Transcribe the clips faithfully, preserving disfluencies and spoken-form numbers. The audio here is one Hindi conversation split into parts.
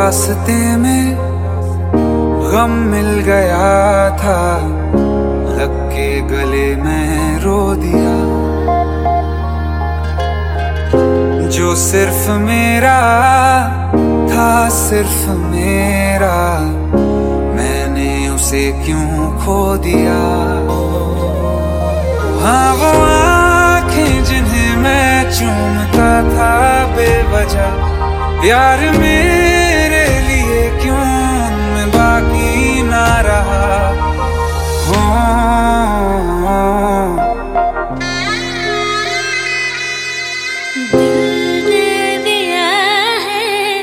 रास्ते में गम मिल गया था, लग के गले में रो दिया। जो सिर्फ मेरा था, सिर्फ मेरा, मैंने उसे क्यों खो दिया। हाँ वो आँखें जिन्हें मैं चूमता था बेवजह, प्यार मेरे लिए क्यों उनमें बाकी ना रहा। हो दिल दे दिया है,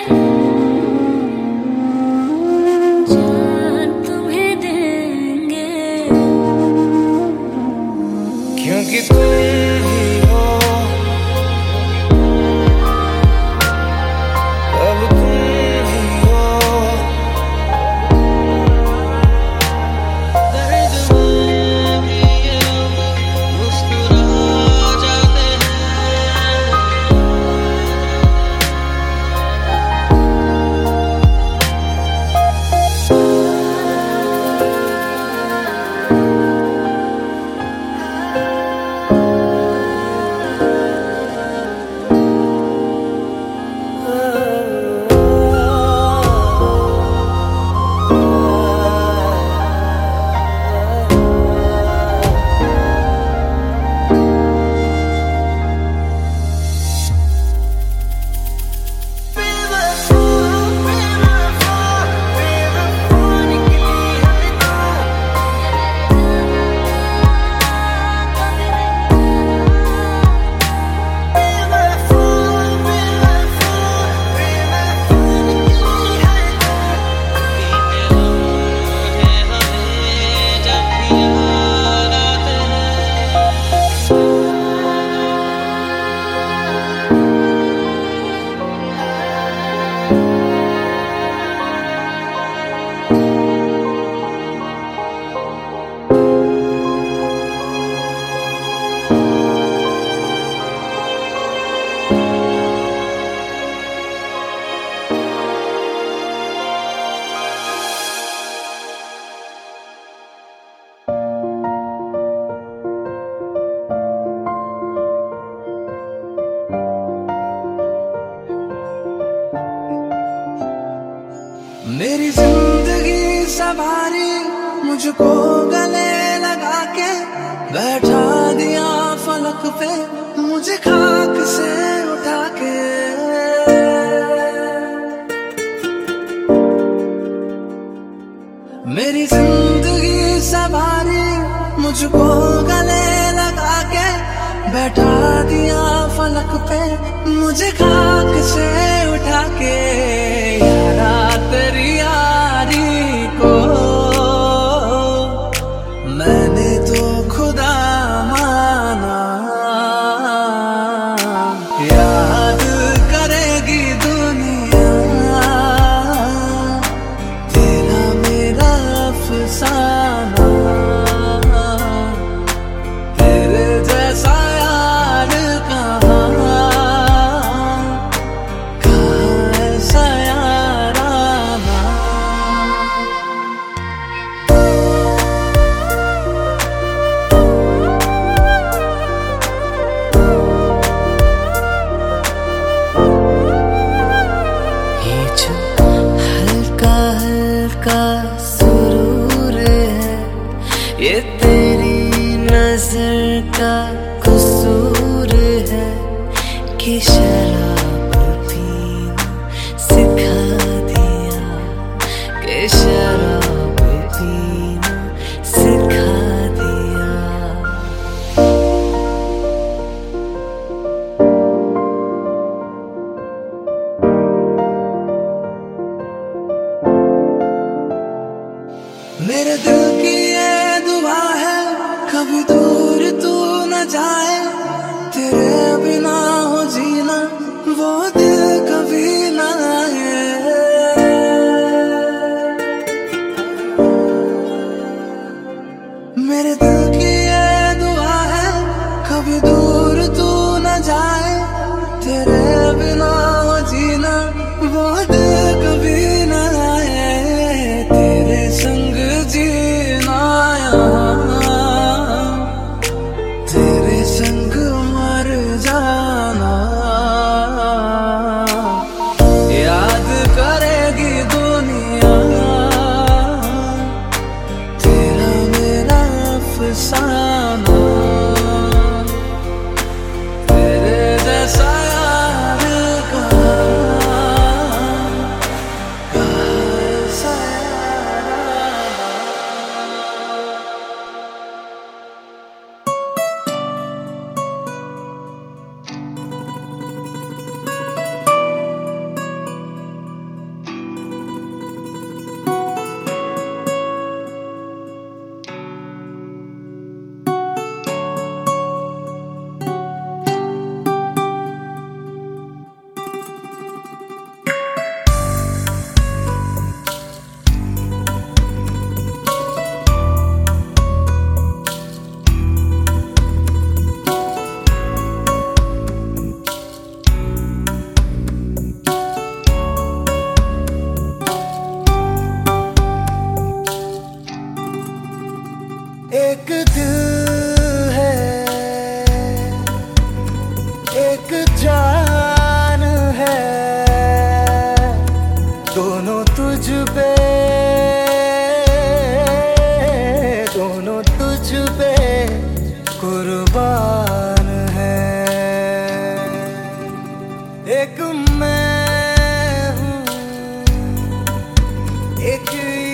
जान तुम्हें देंगे, क्योंकि तुम ही हो, अब तुम ही हो। दर्द में भी अब मुस्कुरा जाते हैं। मेरी जिंदगी सवारी मुझको गले लगा के, बैठा दिया फलक पे मुझे खाक से उठा के। मेरी जिंदगी सवारी मुझको गले लगा के, बैठा दिया फलक पे मुझे खाक से उठा के। यारा तेरी यारी को मैंने तो खुदा माना, याद करेगी दुनिया तेरा मेरा अफसाना। तेरे जैसा यार कहाँ, कहाँ ऐसा याराना। ये जो हल्का हल्का सुरूर है, ये तेरी नजर का कसूर है कि शराब पीना सिखा दिया, कि शराब पीना सिखा दिया। मेरे दिल की ये दुआ है, कभी दूर तू न जाए, तेरे बिना हो जीना कुर्बान है। एक मैं हूँ, एक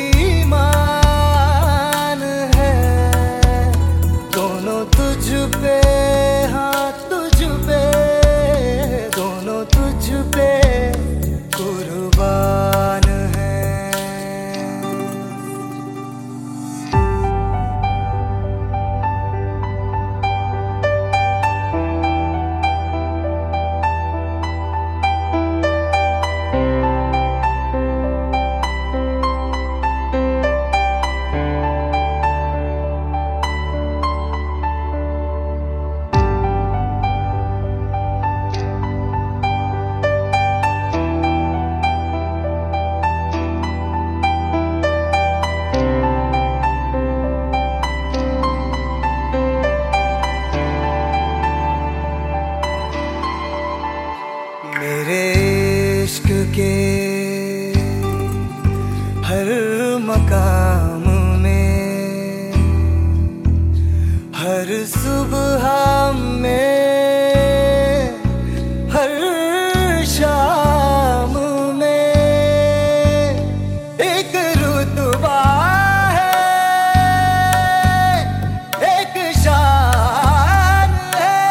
ईमान है, दोनों तुझ पे, हाँ तुझ पे, दोनों तुझ पे कुर्बान है। मेरे इश्क के हर मकाम में, हर सुबह में, हर शाम में एक रुतबा है, एक शान है,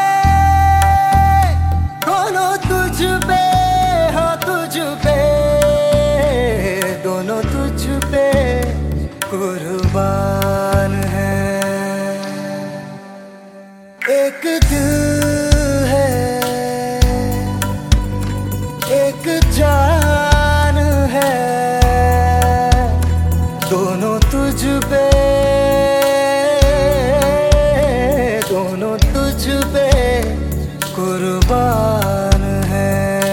दोनों तुझ पे, हाँ तुझ पे, दोनों तुझ पे कुर्बान है। एक दिल है, एक जान है, दोनों तुझ पे, दोनों तुझ पे कुर्बान है।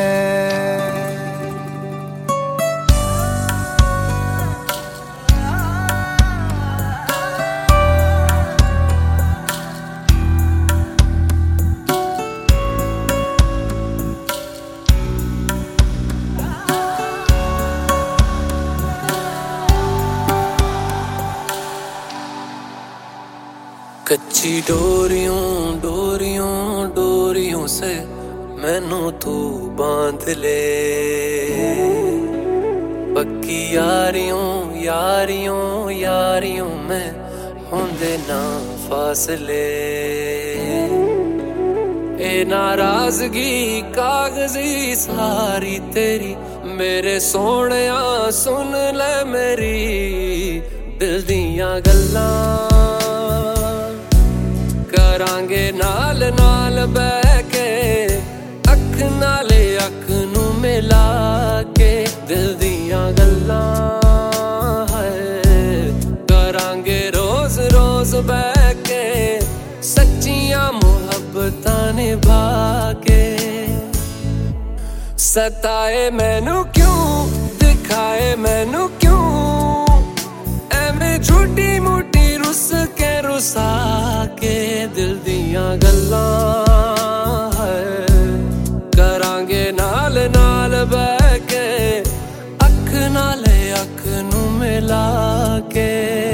कच्ची डोरियों डोरियों डोरियों से मैनू तू बांध ले, पक्की यारियों यारियों यारियों में होंदे ना फासले। ए नाराजगी कागजी सारी तेरी, मेरे सोहणिया सुन ले मेरी दिल दियां गल्लां, करांगे नाल नाल बह के, अख नाले अख नू मिला के दिल दियां गल्लां है, करांगे रोज रोज बह के सच्चियां मुहब्बतां निभा के। सताए मैनू क्यों, दिखाए मैनू क्यों, एवें झूठी मूठी रुस के रुसा के दिल दियां गल्लां है, करांगे नाल नाल बह के, अख नाले अख नू मिला के।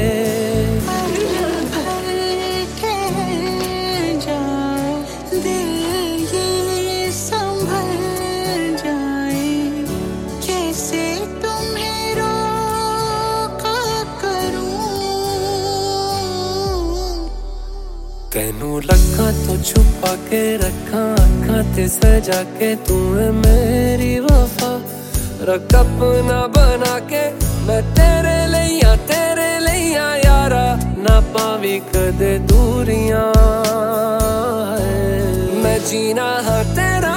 तेनू लखा तो छुपा के रखा अखा ते सजा के, तू है मेरी वफा रख अपना बना के, मैं तेरे लिया तेरे लिया यारा, ना पावी कदे दूरियां, मैं जीना हाँ तेरा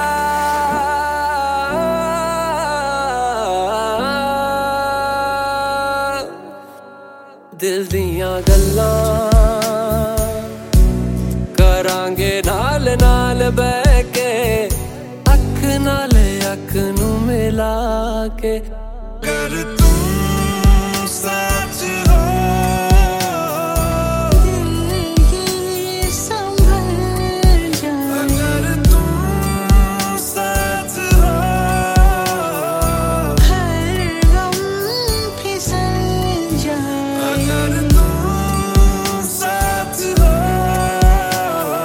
दिल दियां गल्लां, करांगे नाल नाल बह के, अख नाले अख नू मिला के। अगर तुम सच हो, अगर तुम सच हो, हर गम फिसल जाए, अगर तुम सच हो,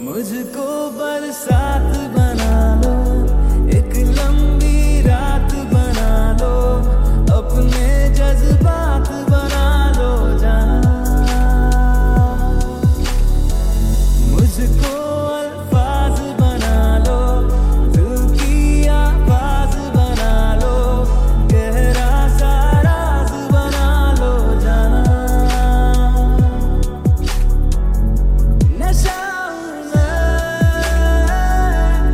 मुझको बरसात बना लो, एक लंबी रात बना लो, अपने जज्बात बना लो जाना। मुझको अल्फाज बना लो, दिल की आवाज बना लो, गहरा सा राज बना लो जाना। नशा में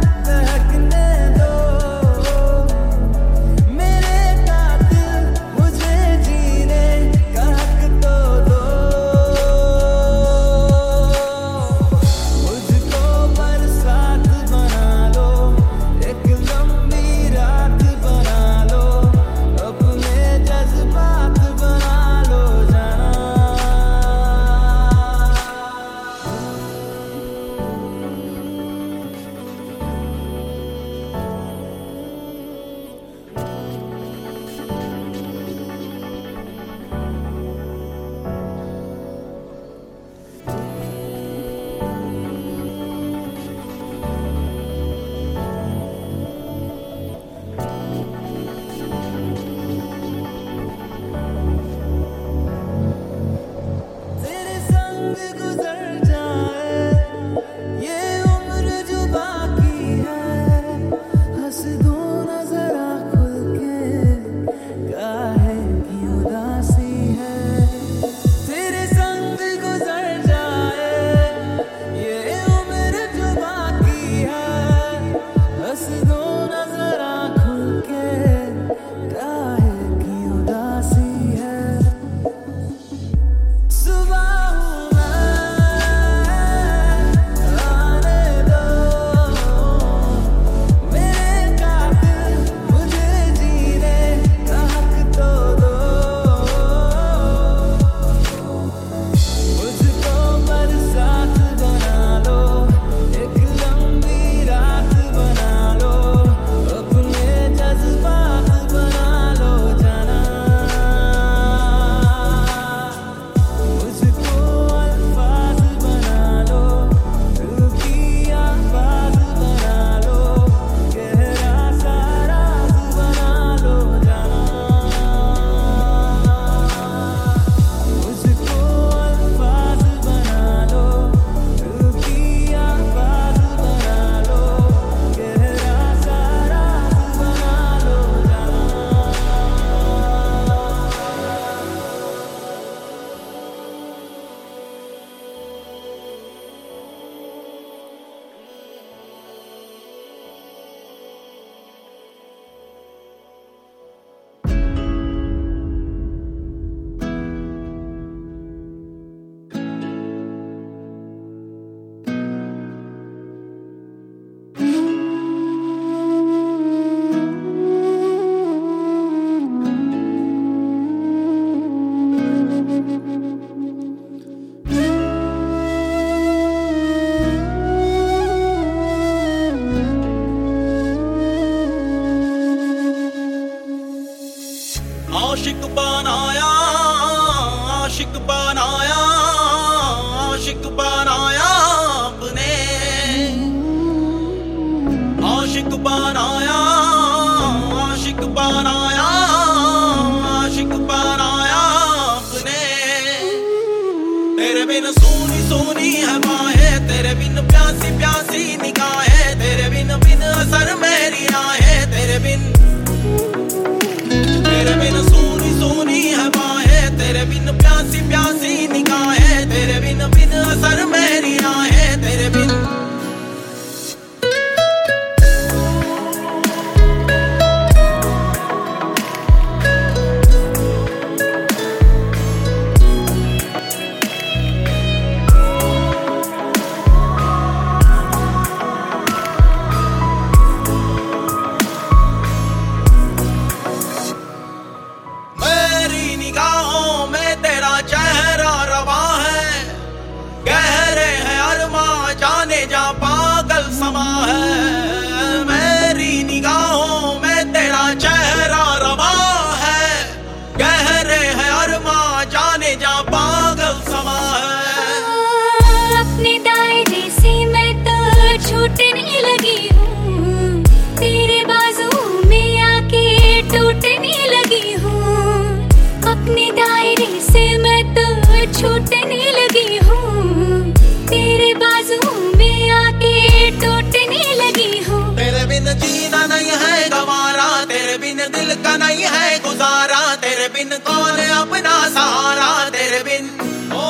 सहारा तेरे बिन। ओ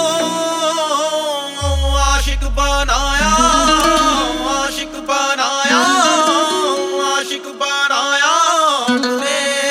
आशिक बनाया, आशिक बनाया, आशिक बनाया तूने।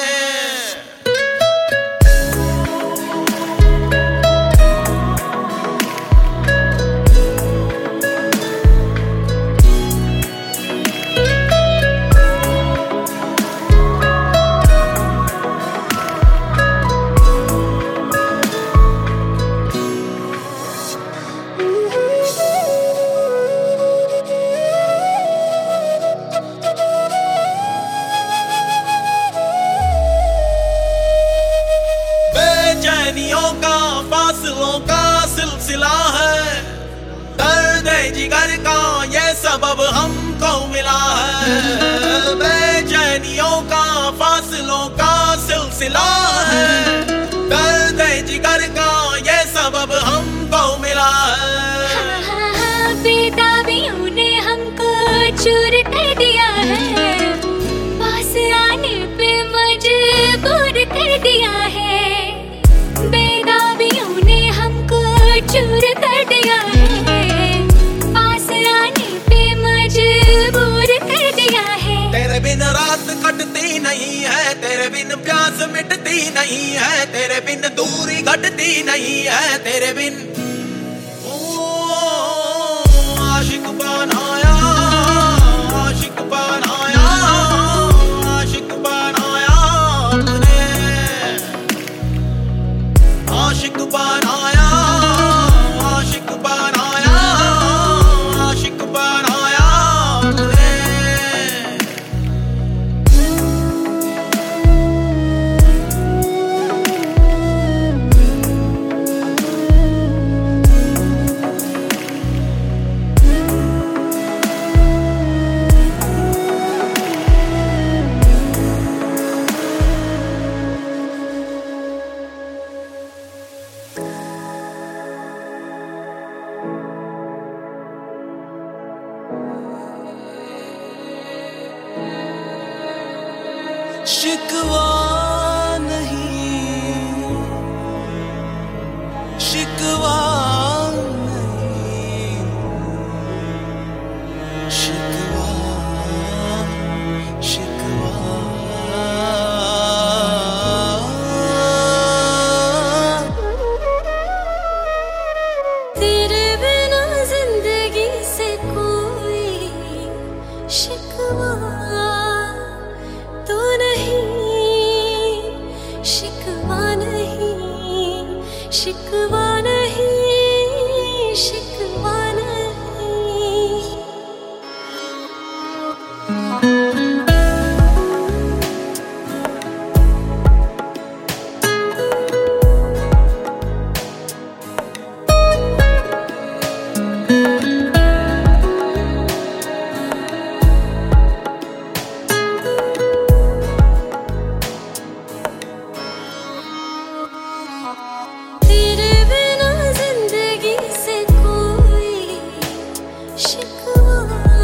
बेचैनियों का फासलों का सिलसिला है, दर्द जिगर का ये सबब हमको मिला है। बेचैनियों का फासलों का सिलसिला है, दर्द जिगर का ये सबब हमको मिला है। बेताबियों ने हमको चूर कर दिया है, पास आने पे मजबूर कर दिया है। बेताबियों ने हमको चूर कर दिया है, पास आने पे मजबूर कर दिया है। तेरे बिन रात कटती नहीं है, तेरे बिन प्यास मिटती नहीं है, तेरे बिन दूरी घटती नहीं है, तेरे बिन। ओ आशिक बनाया, आशिक बनाया, आशिक बनाया तूने। आशिक बनाया, आशिक बनाया, आशिक बनाया तूने। शिकवा नहीं, शिकवा नहीं, शिकवा, शिकवा। तेरे बिना जिंदगी से कोई शिकवा तो नहीं, शिकवा नहीं, शिकवा नहीं, शिकवा नहीं। तेरे बिना जिंदगी से कोई शिकवा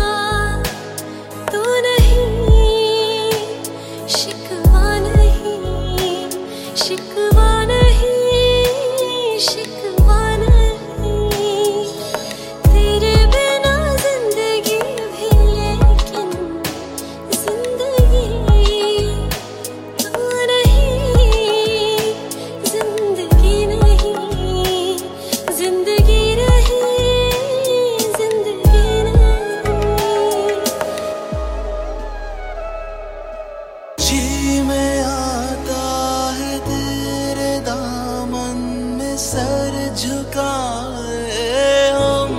तो नहीं, शिकवा नहीं, शिकवा नहीं, शिकवा नहीं। तेरे बिना जिंदगी भी लेकिन जिंदगी तो नहीं, जिंदगी नहीं, जिंदगी नहीं, जिंदगी नहीं। जी में आता है तेरे दामन में सर झुकाए हम,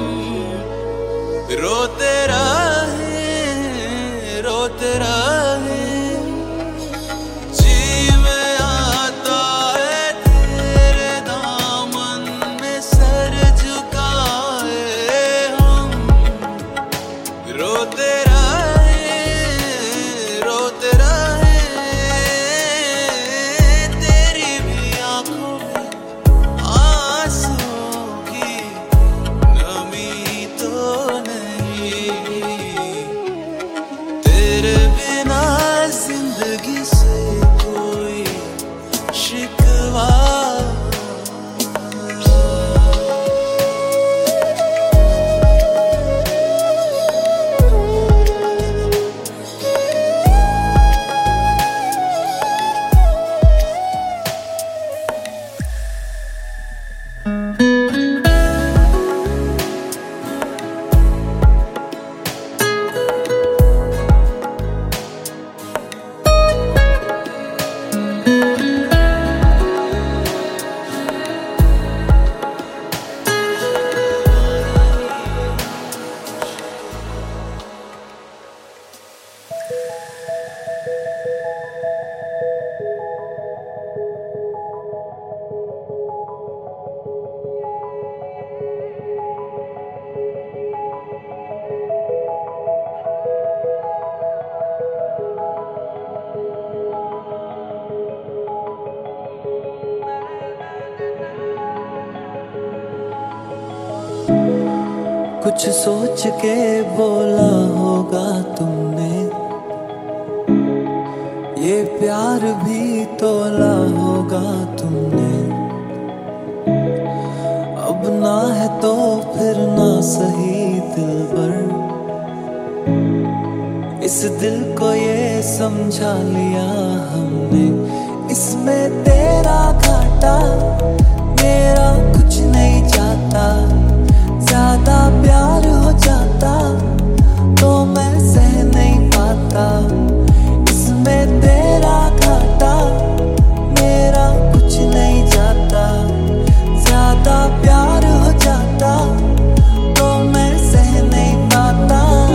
रोते रहे, रोते रहे। जी में आता है तेरे दामन में सर झुकाए हम, रोते रहे, रोते रहे। तेरी भी आंखों में आंसुओं की नमी तो नहीं, तेरे बिन कुछ सोच के बोला होगा तुमने, ये प्यार भी तोला होगा तुमने। अब ना है तो फिर ना सही दिलबर, इस दिल को ये समझा लिया हमने। इसमें तेरा घाटा मेरा कुछ नहीं जाता, ज्यादा प्यार हो जाता तो मैं सह नहीं पाता। इसमें तेरा घाटा मेरा कुछ नहीं जाता, ज्यादा प्यार हो जाता तो मैं सह नहीं पाता।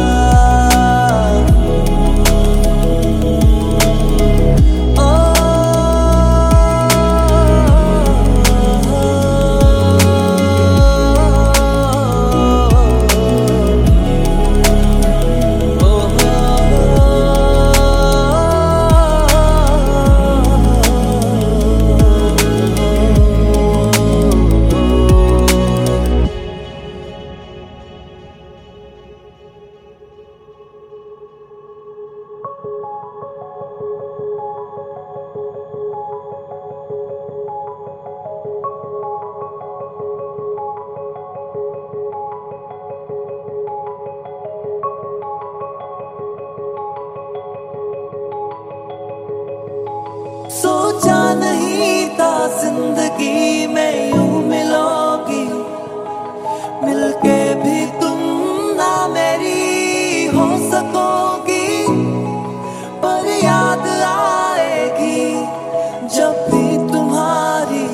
सोचा नहीं था जिंदगी में यूं मिलोगी, मिलके भी तुम ना मेरी हो सकोगी। पर याद आएगी जब भी तुम्हारी,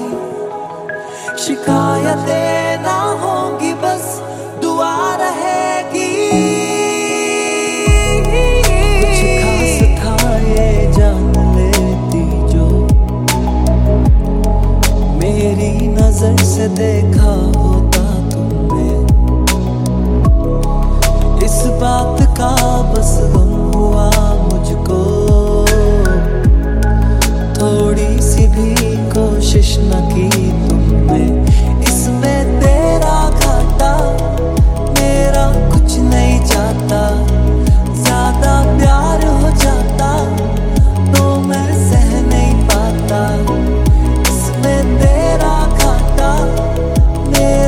शिकायतें ना होंगी बस दुआ रहेगी। कुछ खास था ये जान लेती जो, मेरी नजर से देखा होता तुमने। इस बात का बस गम हुआ मुझको, थोड़ी सी भी कोशिश न की तुमने। इसमें तेरा घाटा मेरा कुछ नहीं जाता, ज्यादा प्यार हो जाता तो मैं सह नहीं पाता। इसमें तेरा घाटा मेरा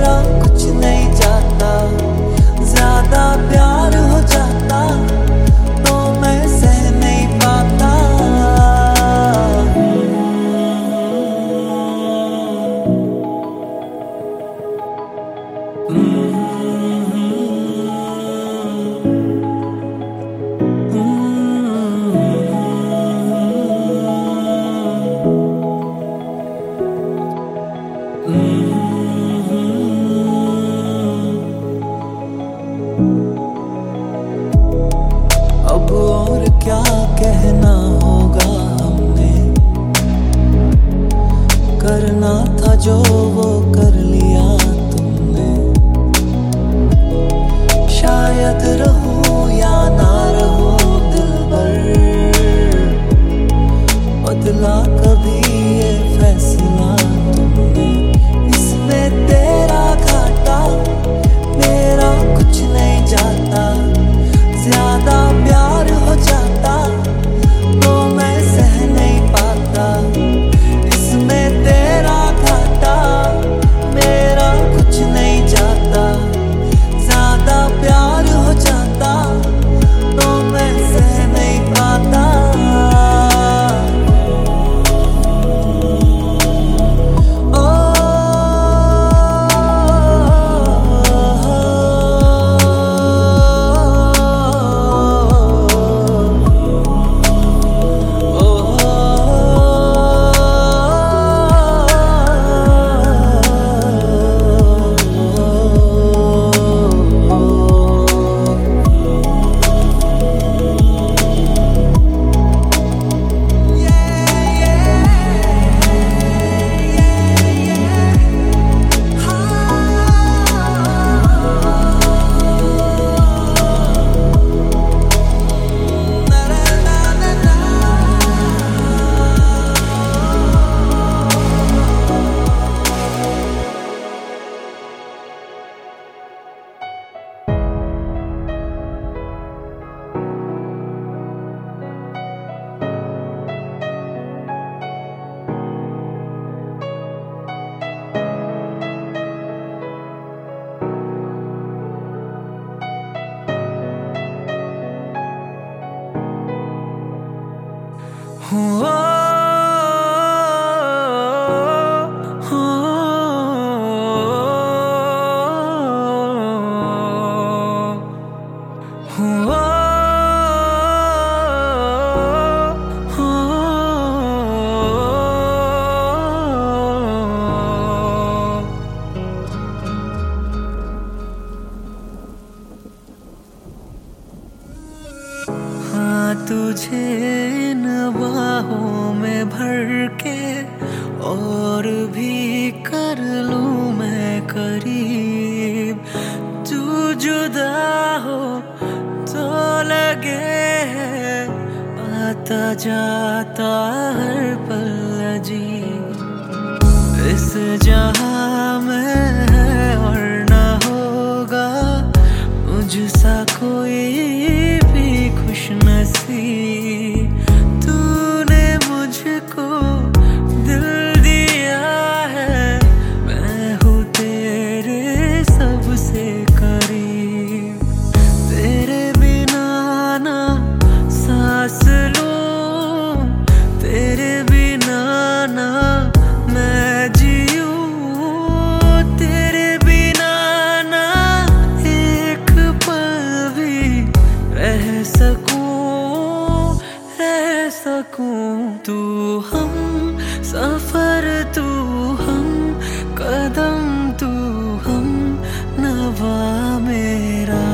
तुझे इन बाहों में भर के और भी कर लूं मैं करीब, तू जुदा हो तो लगे आता जाता हर पल अजीब। इस जहां में है और ना होगा मुझसा कोई भी खुश नसीब। तूने मुझको दिल दिया है, मैं हूँ तेरे सबसे करीब। तेरे बिना ना सांस लूं, तेरे बिना ना मैं जीऊं, तेरे बिना ना एक पल भी रह सकूं, रह सकूं। तू हम सफर, तू हम कदम, तू हम नवा मेरा।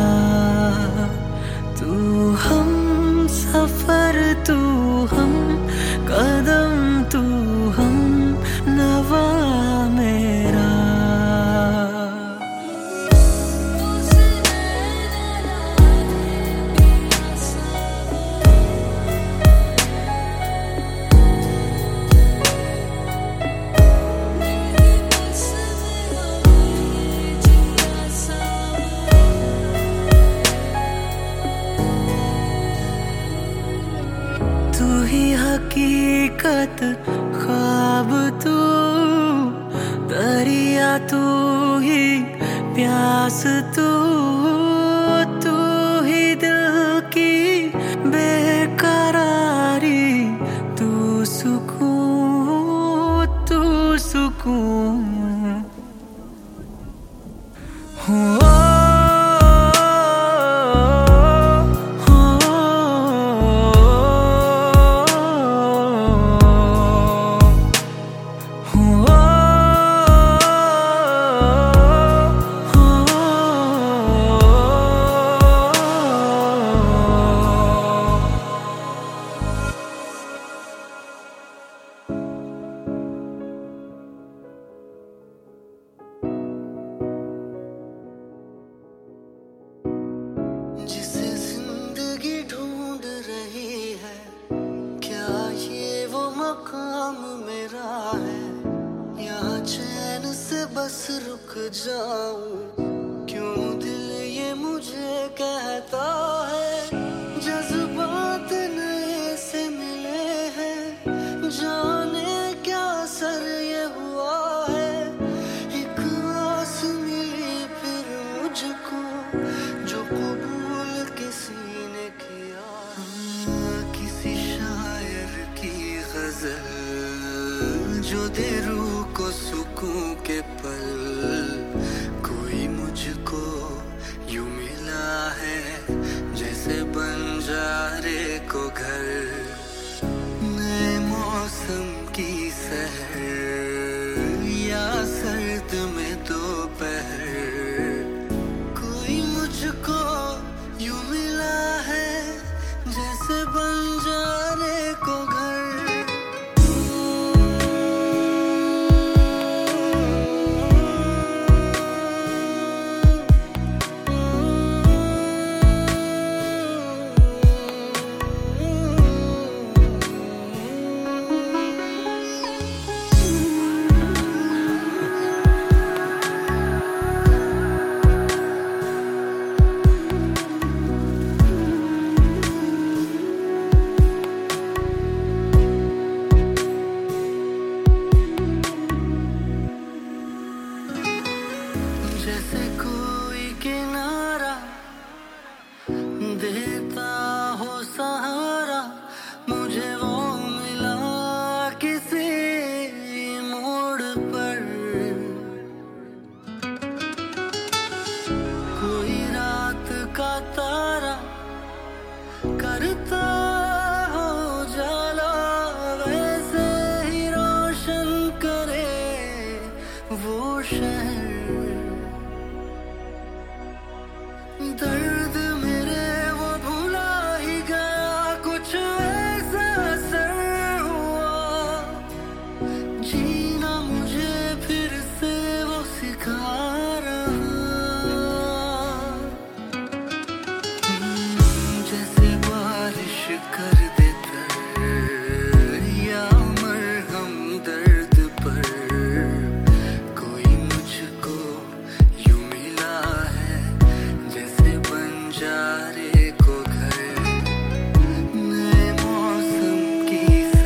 तू हम सफर, तू हम कदम, तू हम नवा मेरा। तू ही हकीकत, ख्वाब तू, दरिया तू ही प्यास तू, तू ही दिल की बेकरारी, तू सुकून, तू सुकून। हो जिसे जिंदगी ढूंढ रही है, क्या ये वो मकाम मेरा है? यहाँ चैन से बस रुक जाऊं, क्यों दिल ये मुझे कहता है। जज्बात नए से मिले हैं, जाने क्या असर ये हुआ है। एक आस मिली फिर मुझको, जो कबूल किसी ने किया। किसी शायर की गजल जो दे रूह को सुकून के पल, कोई मुझको यूं मिला है जैसे बंजारे को घर। नए मौसम की सहर या सर्द में दोपहर, कोई मुझको यूं मिला है जैसे बंजारे को घर। जैसे कोई किनारा देता हो सहारा, मुझे वो मिला बंजारे को घर, नए मौसम की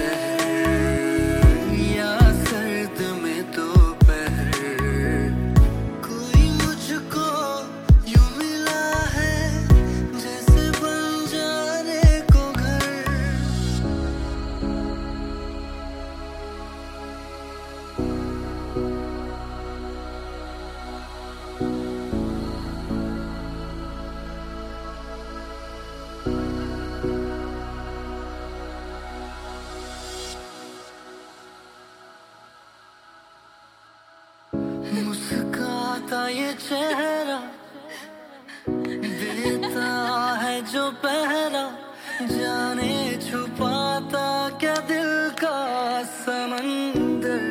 सहर या सर्द में दोपहर, कोई मुझको यूं मिला है जैसे बंजारे को घर। मुस्काता ये चेहरा देता है जो पहरा, जाने छुपाता क्या दिल का समंदर।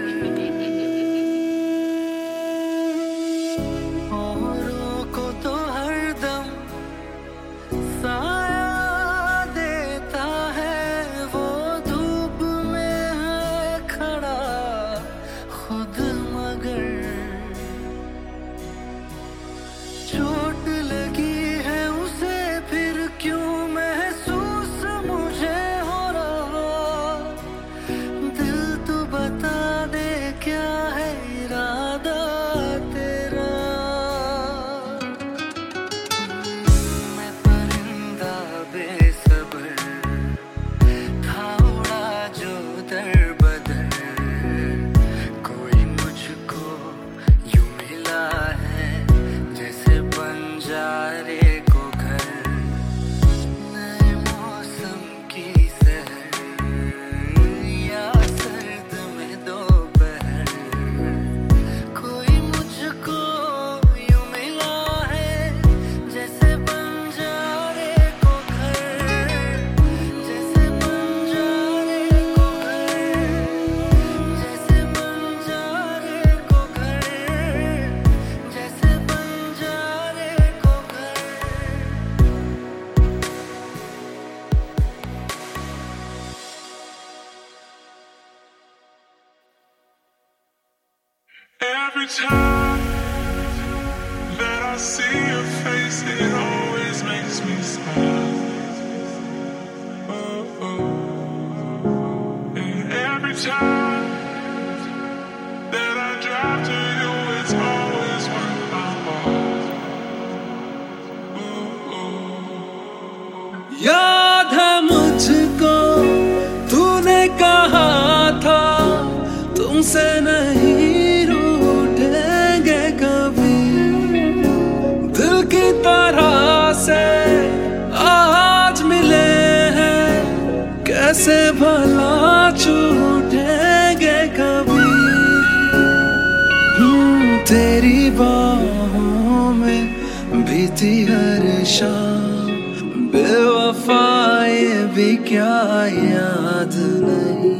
औरों को तो हरदम साया देता है, वो धूप में है खड़ा खुद मगर। चोट लगी है उसे फिर क्यों महसूस मुझे हो रहा, दिल तो बता दे क्या है इरादा तेरा। मैं परिंदा बेसब्र था उड़ा जो दर बदर, कोई मुझको यूं मिला है जैसे बंजारे को घर, नए मौसम की सहर या सर्द में दोपहर, कोई मुझको यूं मिला है जैसे बंजारे को घर, जैसे बंजारे को घर, जैसे बंजारे को घर, जैसे बंजारे को घर। Every time that I see your face, it always makes me smile. Oh, oh. And every time that I drive to you, it's always worth my while. Oh, oh. याद है मुझको तूने कहा था तुमसे नहीं रूठेंगे कभी, दिल की तरह से आज मिले हैं कैसे भला छूटेंगे कभी। हम्म, तेरी बाहों में बीती हर शाम, बेवफा ये भी क्या याद नहीं,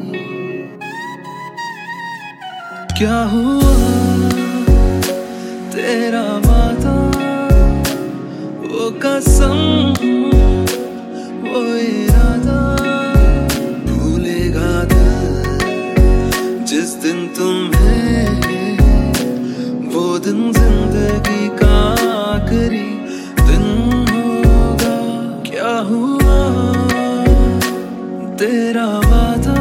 क्या हुआ तेरा वादा, वो कसम वो इरादा, भूलेगा दिल जिस दिन तुम्हें, वो दिन जिंदगी का आखिरी दिन होगा। क्या हुआ तेरा वादा,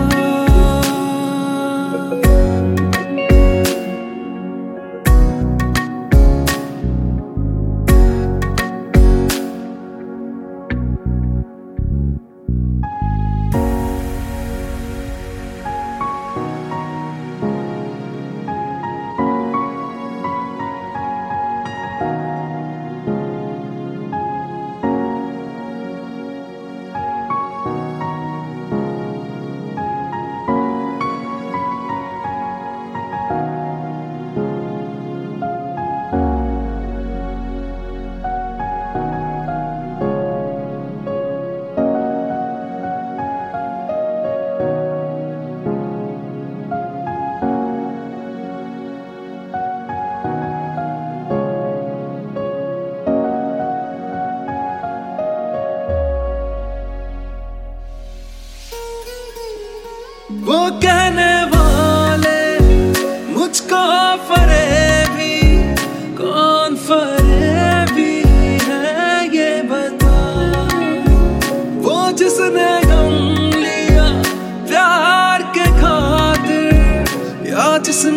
वो कहने वाले मुझको फरेबी, कौन फरेबी है ये बता।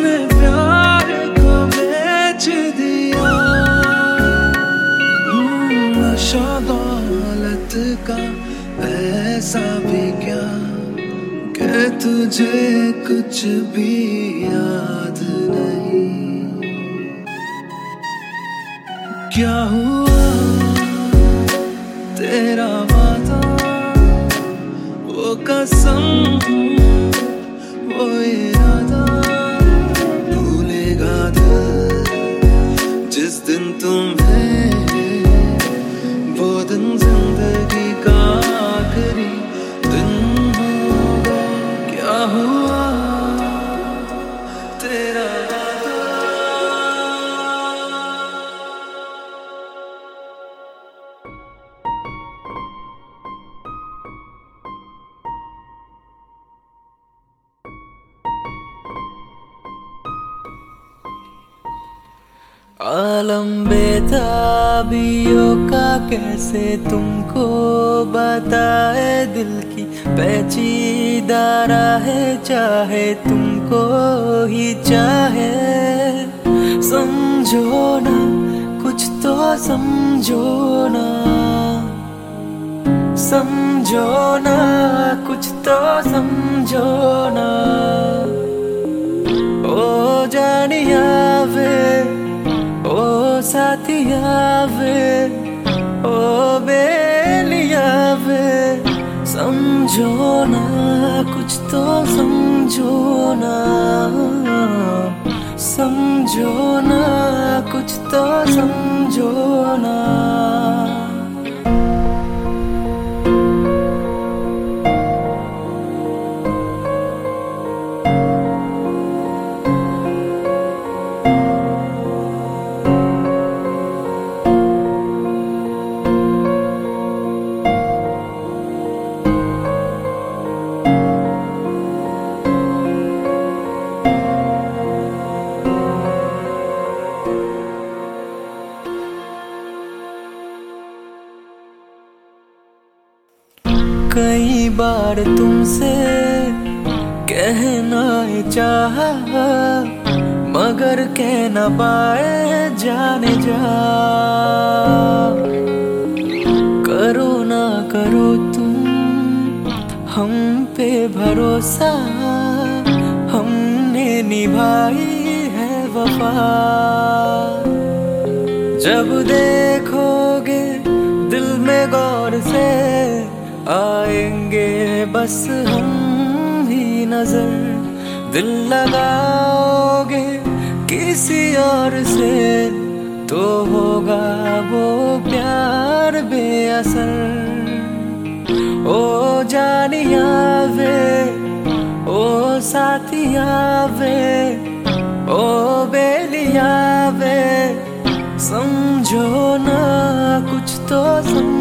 तूने प्यार को बेच दिया। नशा दौलत का ऐसा भी क्या कि तुझे कुछ भी याद नहीं। क्या हुआ तेरा वादा, वो कसम, वो इरादा, भूलेगा दिल जिस दिन तुम्हें, वो दिन जिंदगी का आखिरी दिन होगा। क्या हुआ तेरा आलम बेताबियों का कैसे तुमको बताए, दिल की पेचीदा है, चाहे तुमको ही चाहे। समझो ना कुछ तो समझो ना, समझो ना कुछ तो समझो ना। ओ जानिया वे, ओ साथिया वे, ओ बेलिया वे, समझो ना कुछ तो समझो ना, समझो ना कुछ तो समझो ना। कई बार तुमसे कहना चाहा, मगर कह न पाए जाने जा। करो ना करो तुम हम पे भरोसा, हमने निभाई है वफा। जब देखोगे दिल में गौर से, आएंगे बस हम ही नजर। दिल लगाओगे किसी और से, तो होगा वो प्यार बेअसर। ओ जानिया वे, ओ साथिया वे, ओ बेलिया वे, समझो ना कुछ तो समझो।